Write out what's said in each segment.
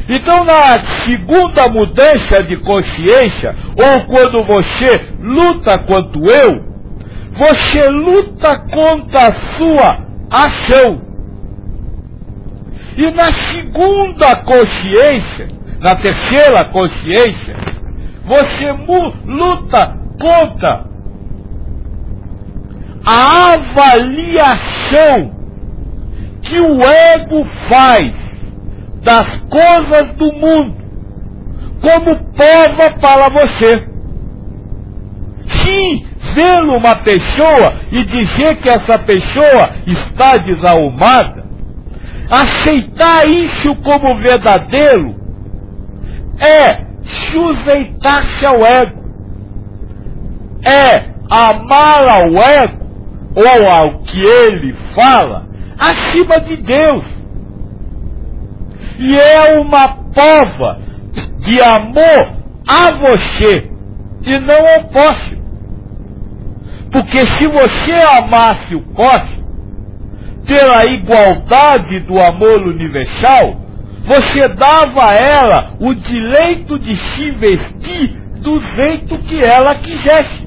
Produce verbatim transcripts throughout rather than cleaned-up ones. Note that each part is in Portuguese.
Então, na segunda mudança de consciência, ou quando você luta quanto eu, você luta contra a sua ação. E na segunda consciência, na terceira consciência, você luta contra a avaliação que o ego faz das coisas do mundo como prova para você. Sim, ver uma pessoa e dizer que essa pessoa está desarrumada, aceitar isso como verdadeiro, é sujeitar-se ao ego, é amar ao ego, ou ao que ele fala, acima de Deus. E é uma prova de amor a você, e não ao próximo. Porque se você amasse o próximo, pela igualdade do amor universal, você dava a ela o direito de se vestir do jeito que ela quisesse.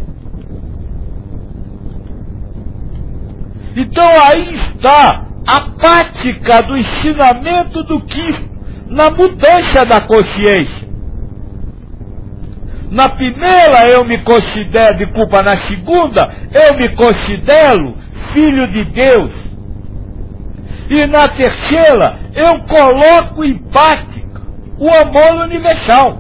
Então aí está a prática do ensinamento do Cristo na mudança da consciência. Na primeira eu me considero, de culpa, na segunda eu me considero filho de Deus. E na terceira eu coloco em prática o amor universal.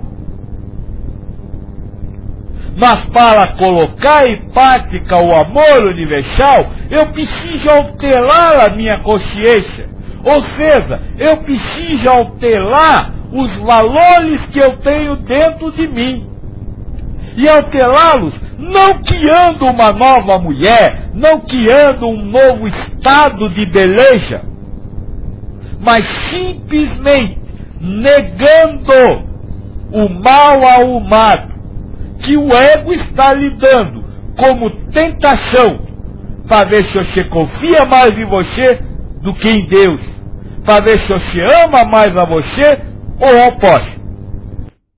Mas para colocar em prática o amor universal, eu preciso alterar a minha consciência. Ou seja, eu preciso alterar os valores que eu tenho dentro de mim. E alterá-los não criando uma nova mulher, não criando um novo estado de beleza, mas simplesmente negando o mal arrumado que o ego está lhe dando como tentação, para ver se você confia mais em você do que em Deus, para ver se você ama mais a você ou ao próximo.